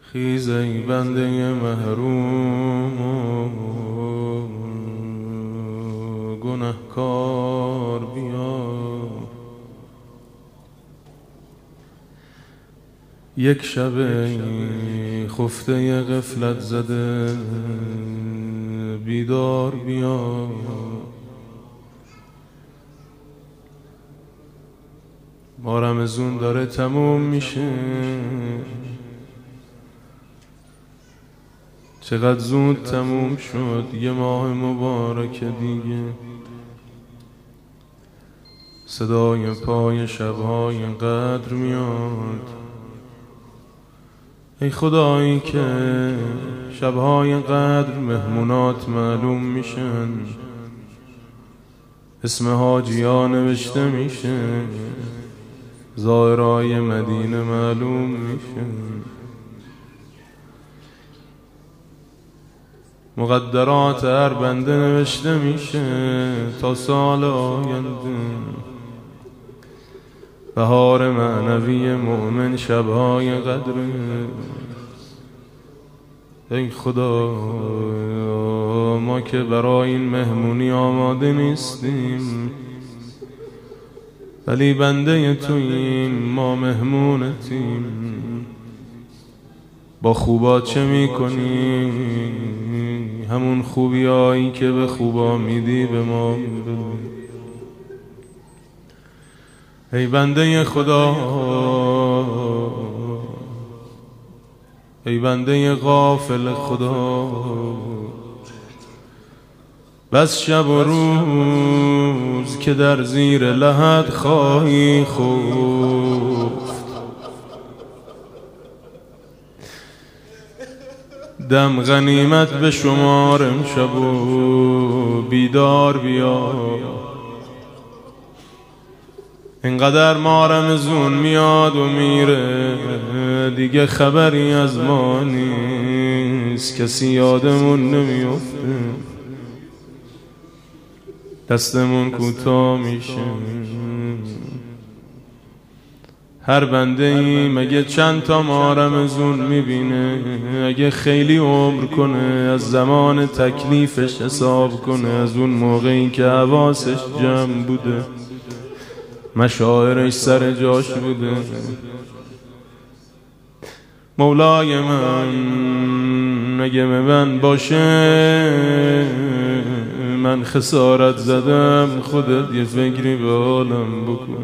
خیز ای بنده محروم و گنهکار بیا، یک شب خفته غفلت زده بیدار بیا. ما رمضون داره تموم میشه، چقدر زود تموم شد یه ماه مبارک دیگه. صدای پای شبهای قدر میاد، ای خدایی که شبهای قدر مهمونات معلوم میشن، اسم حاجیان نوشته میشه، زائرای مدینه معلوم میشن، مقدرات هر بنده نوشته میشه تا سال آینده. بهار معنوی مؤمن شبهای قدره. ای خدا ما که برای این مهمونی آماده نیستیم، ولی بنده توییم، ما مهمونتیم. با خوبا چه میکنی؟ همون خوبیایی که به خوبا میدی به ما بده. ای بنده خدا، ای بنده غافل خدا، بس شب و روز که در زیر لحد خواهی خفت، دم غنیمت به شمار امشب و بیدار بیا. اینقدر ما رمضون میاد و میره، دیگه خبری از ما نیست، کسی یادمون نمیفته، دستمون کوتاه میشه. هر بنده ای مگه چند تا ما رمضون میبینه؟ اگه خیلی عمر کنه از زمان تکلیفش حساب کنه، از اون موقعی که حواسش جمع بوده، مشاعرش سر جاش بوده. مولای من اگه من باشه من خسارت زدم، خودت یه فکری به حالم بکن.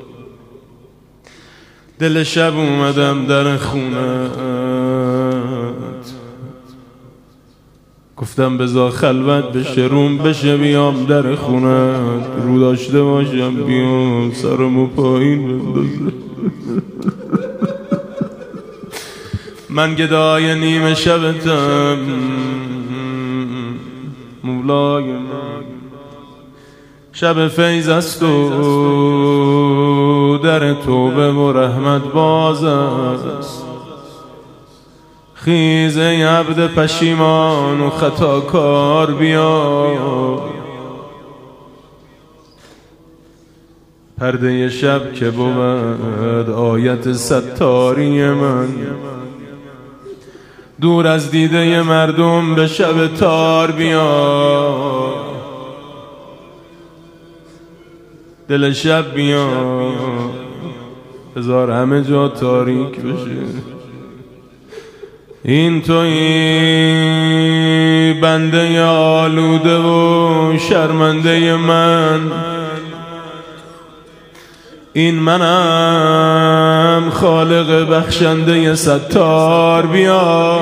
دل شب اومدم در خونت، گفتم بذار خلوت بشه، روم بشه، بیام در خونت، رو داشته باشم بیام سرمو پایین بندازه. من گدای نیمه شبتم مولای من، شب فیض است و در توبه و رحمت باز است. خیز ای عبد پشیمان و خطاکار بیا، پرده شب که بود آیت ستاری من، دور از دیده مردم به شب تار بیا. دل شب بیا، بذار همه جا تاریک بشه. این تویی بنده آلوده و شرمنده من، این منم خالق بخشنده ستار بیا.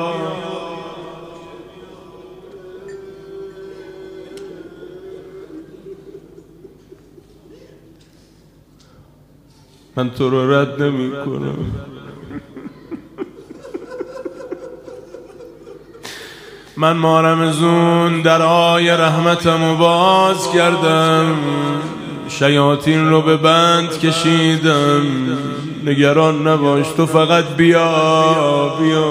من تو رو رد نمی کنم، من ما رمضون درهای رحمتمو باز کردم، شیاطین رو به بند کشیدم. نگران نباش، تو فقط بیا بیا.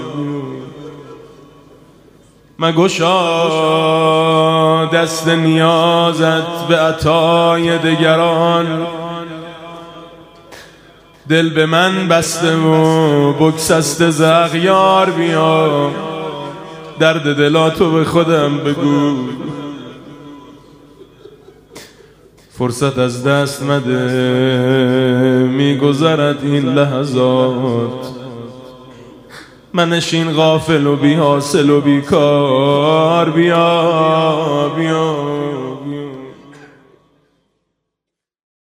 مگشا دست نیازت به عطای دگران، دل به من بسته و بگسسته ز اغیار بیا، درد دلاتو به خودم بگو، فرصت از دست مده میگذرد این لحظات، منشین غافل و بی حاصل و بیکار، بیا بیا